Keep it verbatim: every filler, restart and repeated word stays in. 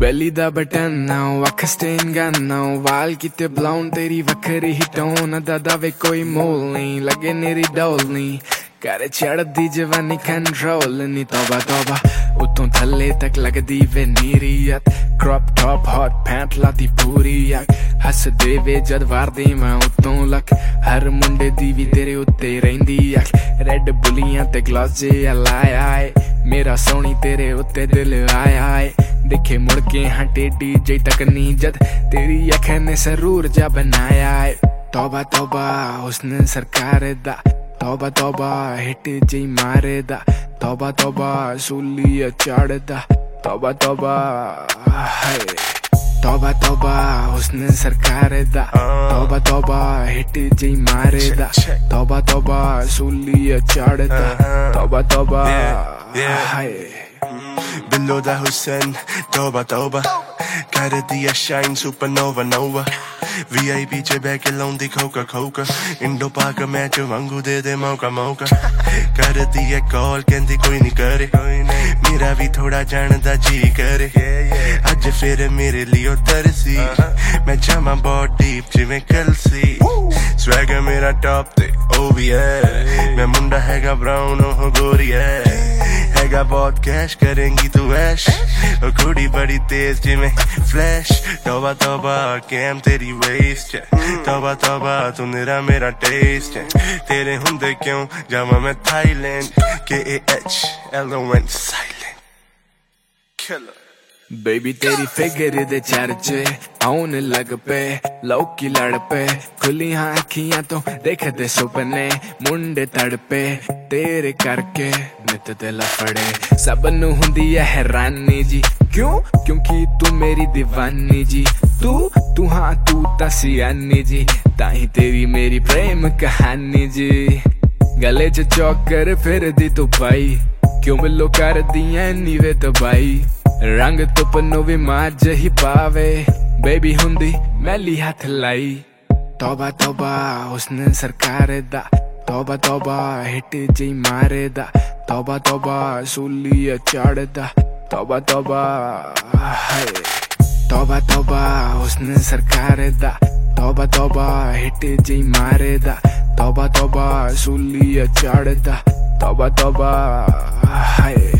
बेली दा बटन ना वख स्टेन गन ना वाल किते ब्लाउन तेरी वखरी ही टोन दादा वे कोई मोल नहीं लगे नेरी डोल नहीं करे चढ़ दी जवानी कंट्रोल नहीं तौबा तौबा उतों थल्ले तक लगदी वे नीरियत क्रॉप टॉप हॉट पैंट लाती पूरी अक हस दे वे जद वारदी मैं उतों लक हर मुंडे दी भी तेरे उत्ते रहिंदी अक रेड बुलियां ते ग्लास जे लाया आए मेरा सोनी तेरे उत्ते दिल आया आए दिखे मुड़ के हाँ टेडी जे तक नी जद तेरी अखें ने सरूर जा बनाया है तौबा तौबा उसने सरकार दा तौबा तौबा हिट जी मारे दा तौबा तौबा सूली चाड़ दा तौबा तौबा हाय तौबा तौबा उसने सरकार दा तौबा तौबा हिट जी मारे दा तौबा तौबा सूली चाड़ दा तौबा तौबा हाय Below the Hussein, Toba Toba कर दिया शाइन सुपरनोवा नोवा वीआईपी च बैठ के लाउंदी खोका खोका इंडो पाक मैच वांगू दे दे मौका मौका कर दिया कॉल कहंदी कोई नहीं करे मेरा भी थोड़ा जानदा जी करे अज फिर मेरे लिए तरसी मैं जामा बहुत डीप जिवें कलसी स्वैगर मेरा टॉप ते ओ भी है मैं मुंडा हैगा ब्राउन ओ गोरी है हैगा बहुत कैश करेंगी तू ऐश और कुड़ी बड़ी तेज जिवें फ्लैश तौबा तौबा कैम तेरी वेस्ट है तौबा तौबा तू मेरा मेरा टेस्ट है तेरे हुंदे क्यों जावा मैं थाईलैंड के A H L O N silent killer baby तेरी फिगर दे चर्चे आउन लग पे लौकी लड़ पे खुली हाँ अखियां तो देखते सुपने मुंडे तड़पे तेरे करके नित ते लफड़े सब नू हुंदी है हैरानी जी क्यों क्योंकि तू मेरी दीवानी जी तू तू हाँ तू ता सियानी जी ताही तेरी मेरी प्रेम कहानी जी गले च चौकर फिर दी तू पाई क्यों मिलो कर दिया नीवे तबाई रंग तुप नु भी माज ही पावे बेबी हुंदी मैली हाथ लाई तौबा तौबा उसने सरकार दा तौबा तौबा हिट जी मारे दा तौबा तौबा सूली चाड़ दा तौबा तौबा हाय तौबा तौबा उसने सरकार दा तौबा तौबा हिट जी मारे दा तौबा तौबा सूली चाड़ दा तौबा तौबा हाय